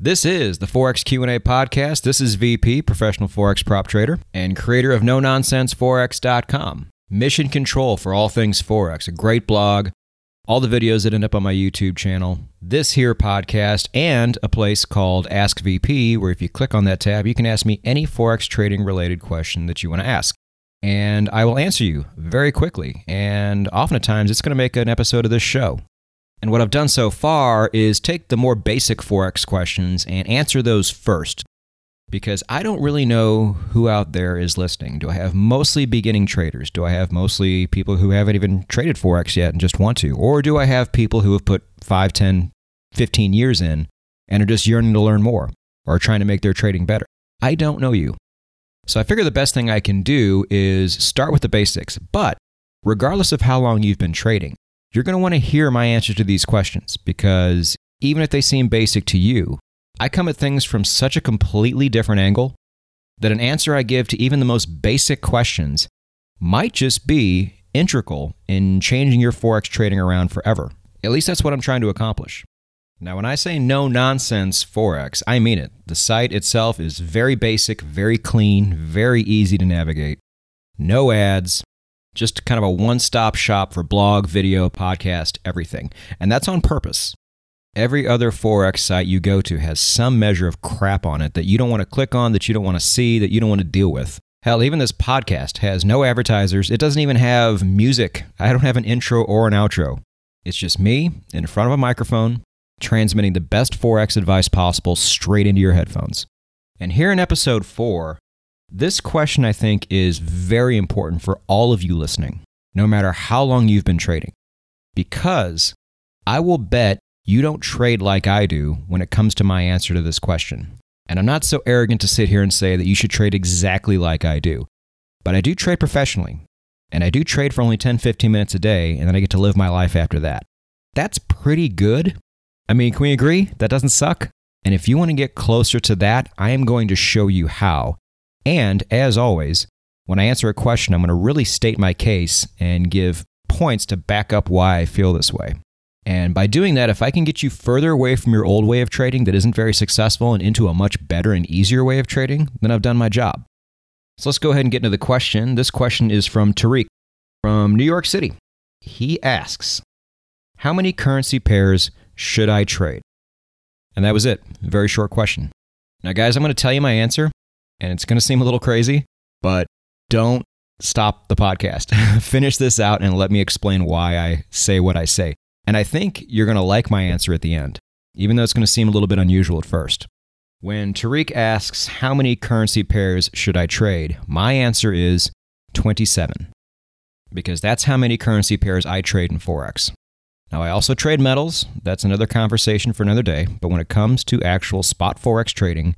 This is the Forex Q&A podcast. This is VP, professional Forex prop trader, and creator of NoNonsenseForex.com. Mission control for all things Forex, a great blog, all the videos that end up on my YouTube channel, this here podcast, and a place called Ask VP, where if you click on that tab, you can ask me any Forex trading related question that you want to ask. And I will answer you very quickly, and oftentimes it's going to make an episode of this show. And what I've done so far is take the more basic Forex questions and answer those first, because I don't really know who out there is listening. Do I have mostly beginning traders? Do I have mostly people who haven't even traded Forex yet and just want to? Or do I have people who have put 5, 10, 15 years in and are just yearning to learn more or trying to make their trading better? I don't know you. So I figure the best thing I can do is start with the basics. But regardless of how long you've been trading, you're going to want to hear my answer to these questions, because even if they seem basic to you, I come at things from such a completely different angle that an answer I give to even the most basic questions might just be integral in changing your Forex trading around forever. At least that's what I'm trying to accomplish. Now, when I say no nonsense Forex, I mean it. The site itself is very basic, very clean, very easy to navigate. No ads. Just kind of a one-stop shop for blog, video, podcast, everything. And that's on purpose. Every other Forex site you go to has some measure of crap on it that you don't want to click on, that you don't want to see, that you don't want to deal with. Hell, even this podcast has no advertisers. It doesn't even have music. I don't have an intro or an outro. It's just me in front of a microphone transmitting the best Forex advice possible straight into your headphones. And here in episode 4, this question, I think, is very important for all of you listening, no matter how long you've been trading, because I will bet you don't trade like I do when it comes to my answer to this question. And I'm not so arrogant to sit here and say that you should trade exactly like I do, but I do trade professionally, and I do trade for only 10, 15 minutes a day, and then I get to live my life after that. That's pretty good. I mean, can we agree? That doesn't suck? And if you want to get closer to that, I am going to show you how. And as always, when I answer a question, I'm going to really state my case and give points to back up why I feel this way. And by doing that, if I can get you further away from your old way of trading that isn't very successful and into a much better and easier way of trading, then I've done my job. So let's go ahead and get into the question. This question is from Tariq from New York City. He asks, how many currency pairs should I trade? And that was it. Very short question. Now, guys, I'm going to tell you my answer. And it's going to seem a little crazy, but don't stop the podcast. Finish this out and let me explain why I say what I say. And I think you're going to like my answer at the end, even though it's going to seem a little bit unusual at first. When Tariq asks, how many currency pairs should I trade? My answer is 27, because that's how many currency pairs I trade in Forex. Now, I also trade metals. That's another conversation for another day. But when it comes to actual spot Forex trading,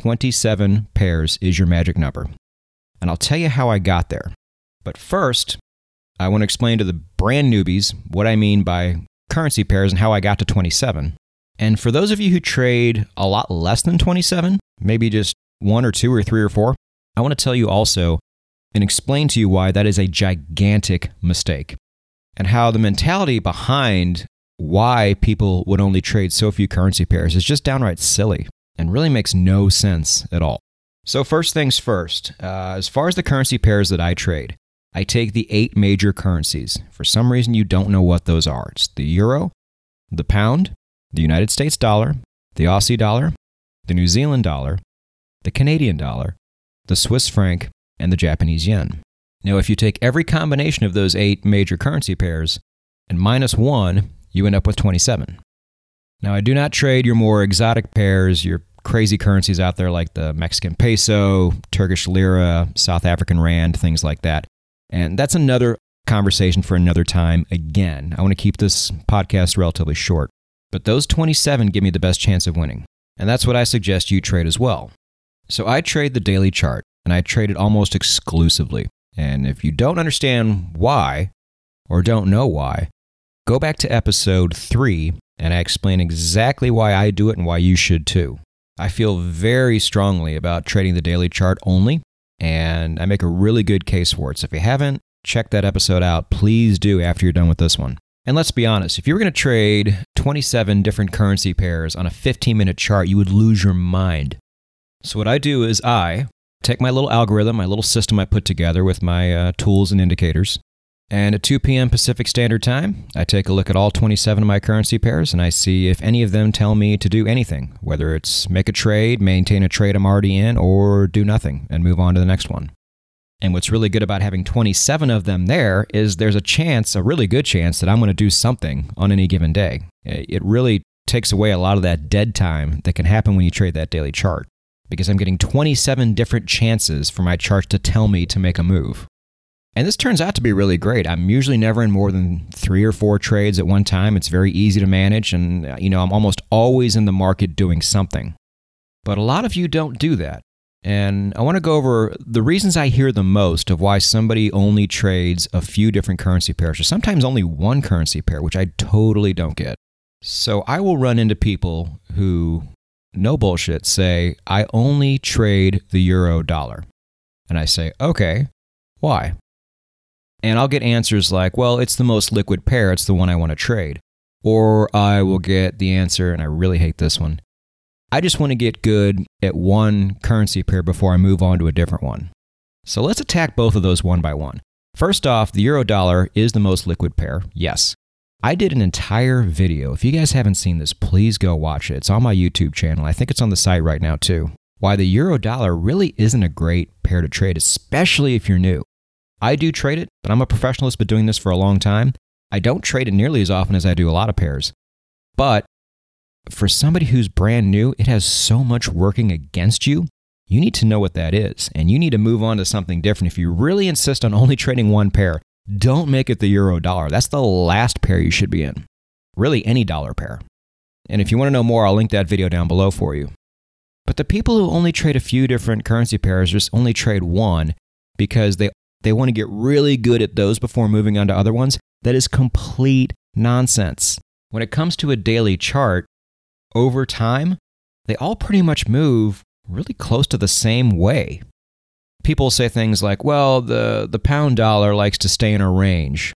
27 pairs is your magic number. And I'll tell you how I got there. But first, I want to explain to the brand newbies what I mean by currency pairs and how I got to 27. And for those of you who trade a lot less than 27, maybe just 1 or 2 or 3 or 4, I want to tell you also and explain to you why that is a gigantic mistake, and how the mentality behind why people would only trade so few currency pairs is just downright silly and really makes no sense at all. So first things first, as far as the currency pairs that I trade, I take the 8 major currencies. For some reason, you don't know what those are. It's the euro, the pound, the United States dollar, the Aussie dollar, the New Zealand dollar, the Canadian dollar, the Swiss franc, and the Japanese yen. Now, if you take every combination of those 8 major currency pairs and minus 1, you end up with 27. Now, I do not trade your more exotic pairs, your crazy currencies out there like the Mexican peso, Turkish lira, South African rand, things like that. And that's another conversation for another time. Again, I want to keep this podcast relatively short. But those 27 give me the best chance of winning. And that's what I suggest you trade as well. So I trade the daily chart, and I trade it almost exclusively. And if you don't understand why, or don't know why, go back to episode 3, and I explain exactly why I do it and why you should too. I feel very strongly about trading the daily chart only, and I make a really good case for it. So if you haven't checked that episode out, please do after you're done with this one. And let's be honest, if you were going to trade 27 different currency pairs on a 15-minute chart, you would lose your mind. So what I do is I take my little algorithm, my little system I put together with my tools and indicators, and at 2 p.m. Pacific Standard Time, I take a look at all 27 of my currency pairs, and I see if any of them tell me to do anything, whether it's make a trade, maintain a trade I'm already in, or do nothing and move on to the next one. And what's really good about having 27 of them there is there's a chance, a really good chance, that I'm going to do something on any given day. It really takes away a lot of that dead time that can happen when you trade that daily chart, because I'm getting 27 different chances for my chart to tell me to make a move. And this turns out to be really great. I'm usually never in more than 3 or 4 trades at one time. It's very easy to manage, and I'm almost always in the market doing something. But a lot of you don't do that. And I want to go over the reasons I hear the most of why somebody only trades a few different currency pairs, or sometimes only one currency pair, which I totally don't get. So I will run into people who, no bullshit, say, I only trade the euro dollar. And I say, okay, why? And I'll get answers like, well, it's the most liquid pair, it's the one I want to trade. Or I will get the answer, and I really hate this one, I just want to get good at one currency pair before I move on to a different one. So let's attack both of those one by one. First off, the euro dollar is the most liquid pair, yes. I did an entire video. If you guys haven't seen this, please go watch it. It's on my YouTube channel. I think it's on the site right now too. Why the euro dollar really isn't a great pair to trade, especially if you're new. I do trade it, but I'm a professional that's been doing this for a long time. I don't trade it nearly as often as I do a lot of pairs. But for somebody who's brand new, it has so much working against you. You need to know what that is, and you need to move on to something different. If you really insist on only trading one pair, don't make it the euro dollar. That's the last pair you should be in. Really, any dollar pair. And if you want to know more, I'll link that video down below for you. But the people who only trade a few different currency pairs just only trade one because they want to get really good at those before moving on to other ones, that is complete nonsense. When it comes to a daily chart, over time, they all pretty much move really close to the same way. People say things like, well, the pound dollar likes to stay in a range,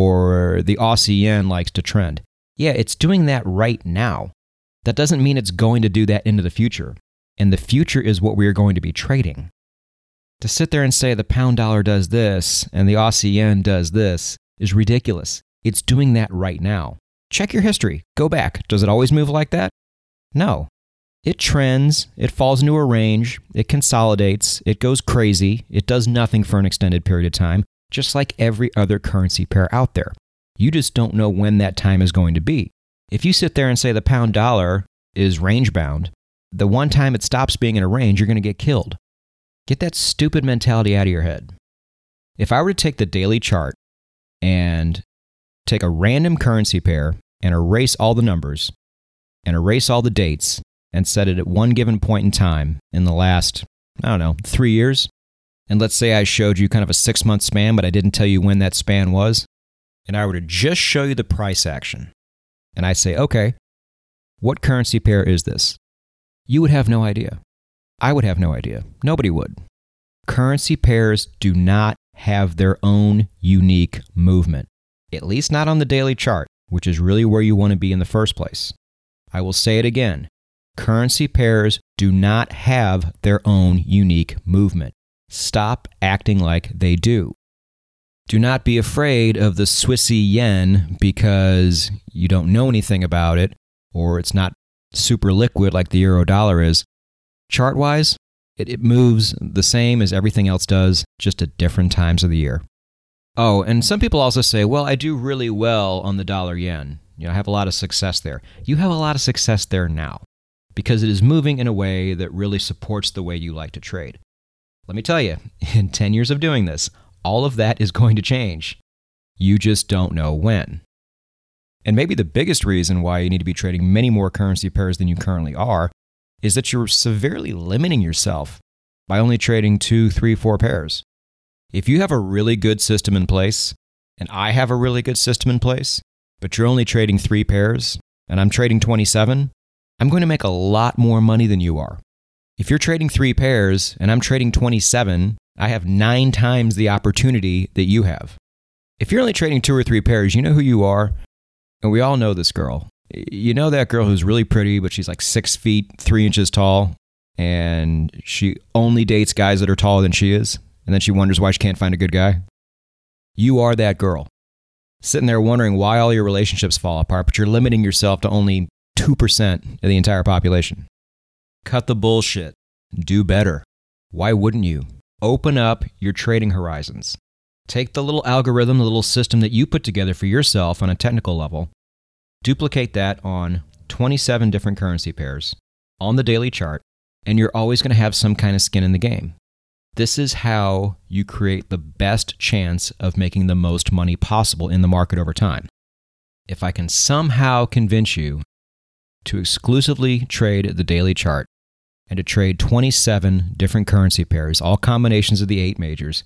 or the Aussie yen likes to trend. Yeah, it's doing that right now. That doesn't mean it's going to do that into the future. And the future is what we are going to be trading. To sit there and say the pound dollar does this and the Aussie yen does this is ridiculous. It's doing that right now. Check your history. Go back. Does it always move like that? No. It trends, it falls into a range, it consolidates, it goes crazy, it does nothing for an extended period of time, just like every other currency pair out there. You just don't know when that time is going to be. If you sit there and say the pound dollar is range bound, the one time it stops being in a range, you're going to get killed. Get that stupid mentality out of your head. If I were to take the daily chart and take a random currency pair and erase all the numbers and erase all the dates and set it at one given point in time in the last, 3 years, and let's say I showed you kind of a 6-month span, but I didn't tell you when that span was, and I were to just show you the price action, and I say, okay, what currency pair is this? You would have no idea. I would have no idea. Nobody would. Currency pairs do not have their own unique movement, at least not on the daily chart, which is really where you want to be in the first place. I will say it again. Currency pairs do not have their own unique movement. Stop acting like they do. Do not be afraid of the Swissy yen because you don't know anything about it or it's not super liquid like the euro dollar is. Chart-wise, it moves the same as everything else does, just at different times of the year. Oh, and some people also say, well, I do really well on the dollar yen. I have a lot of success there. You have a lot of success there now because it is moving in a way that really supports the way you like to trade. Let me tell you, in 10 years of doing this, all of that is going to change. You just don't know when. And maybe the biggest reason why you need to be trading many more currency pairs than you currently are is that you're severely limiting yourself by only trading 2, 3, 4 pairs. If you have a really good system in place, and I have a really good system in place, but you're only trading 3 pairs, and I'm trading 27, I'm going to make a lot more money than you are. If you're trading 3 pairs, and I'm trading 27, I have 9 times the opportunity that you have. If you're only trading 2 or 3 pairs, you know who you are? And we all know this girl. You know that girl who's really pretty, but she's like 6 feet, 3 inches tall, and she only dates guys that are taller than she is, and then she wonders why she can't find a good guy? You are that girl. Sitting there wondering why all your relationships fall apart, but you're limiting yourself to only 2% of the entire population. Cut the bullshit. Do better. Why wouldn't you? Open up your trading horizons. Take the little algorithm, the little system that you put together for yourself on a technical level, duplicate that on 27 different currency pairs on the daily chart, and you're always going to have some kind of skin in the game. This is how you create the best chance of making the most money possible in the market over time. If I can somehow convince you to exclusively trade the daily chart and to trade 27 different currency pairs, all combinations of the 8 majors,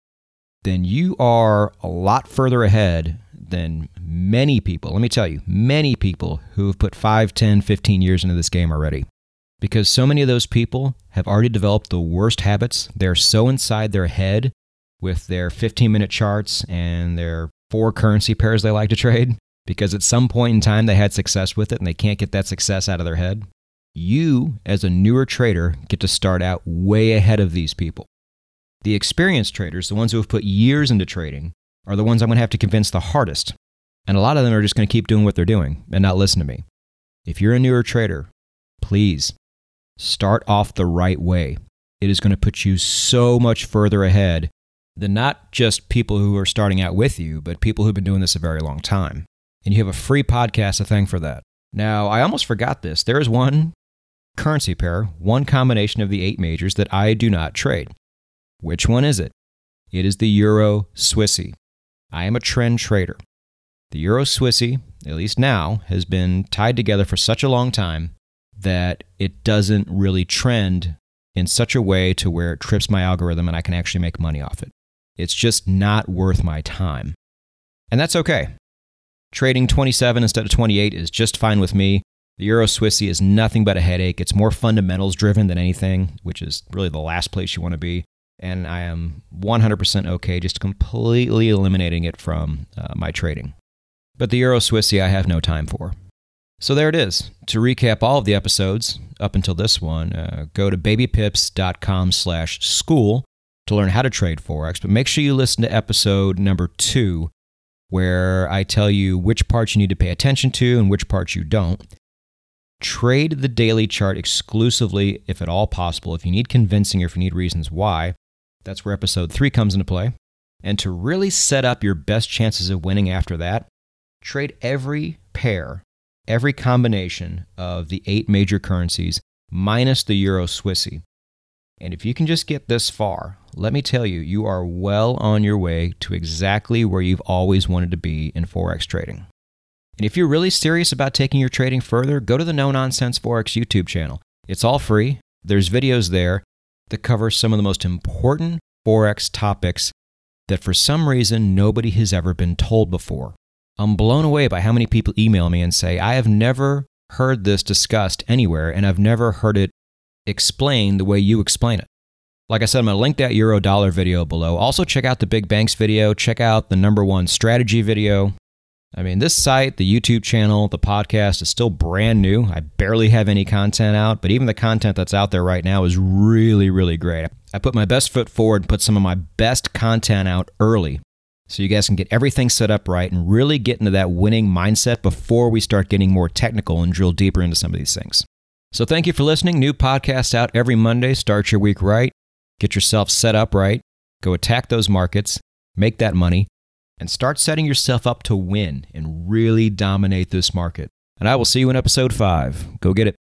then you are a lot further ahead than many people. Let me tell you, many people who have put 5, 10, 15 years into this game already. Because so many of those people have already developed the worst habits. They're so inside their head with their 15-minute charts and their 4 currency pairs they like to trade, because at some point in time they had success with it and they can't get that success out of their head. You, as a newer trader, get to start out way ahead of these people. The experienced traders, the ones who have put years into trading, are the ones I'm going to have to convince the hardest. And a lot of them are just going to keep doing what they're doing and not listen to me. If you're a newer trader, please start off the right way. It is going to put you so much further ahead than not just people who are starting out with you, but people who've been doing this a very long time. And you have a free podcast to thank for that. Now, I almost forgot this. There is one currency pair, one combination of the 8 majors that I do not trade. Which one is it? It is the Euro Swissy. I am a trend trader. The Euro Swissy, at least now, has been tied together for such a long time that it doesn't really trend in such a way to where it trips my algorithm and I can actually make money off it. It's just not worth my time. And that's okay. Trading 27 instead of 28 is just fine with me. The Euro Swissy is nothing but a headache. It's more fundamentals driven than anything, which is really the last place you want to be. And I am 100% okay just completely eliminating it from my trading. But the Euro Swissy I have no time for. So there it is. To recap all of the episodes up until this one, go to babypips.com/school to learn how to trade Forex. But make sure you listen to episode number 2, where I tell you which parts you need to pay attention to and which parts you don't. Trade the daily chart exclusively, if at all possible. If you need convincing or if you need reasons why, that's where episode 3 comes into play. And to really set up your best chances of winning after that, trade every pair, every combination of the 8 major currencies minus the Euro Swissy. And if you can just get this far, let me tell you, you are well on your way to exactly where you've always wanted to be in Forex trading. And if you're really serious about taking your trading further, go to the No Nonsense Forex YouTube channel. It's all free. There's videos there that cover some of the most important Forex topics that for some reason nobody has ever been told before. I'm blown away by how many people email me and say, I have never heard this discussed anywhere, and I've never heard it explained the way you explain it. Like I said, I'm going to link that Euro Dollar video below. Also, check out the Big Banks video. Check out the number 1 strategy video. I mean, this site, the YouTube channel, the podcast is still brand new. I barely have any content out, but even the content that's out there right now is really, really great. I put my best foot forward and put some of my best content out early so you guys can get everything set up right and really get into that winning mindset before we start getting more technical and drill deeper into some of these things. So thank you for listening. New podcasts out every Monday. Start your week right. Get yourself set up right. Go attack those markets. Make that money. And start setting yourself up to win and really dominate this market. And I will see you in episode 5. Go get it.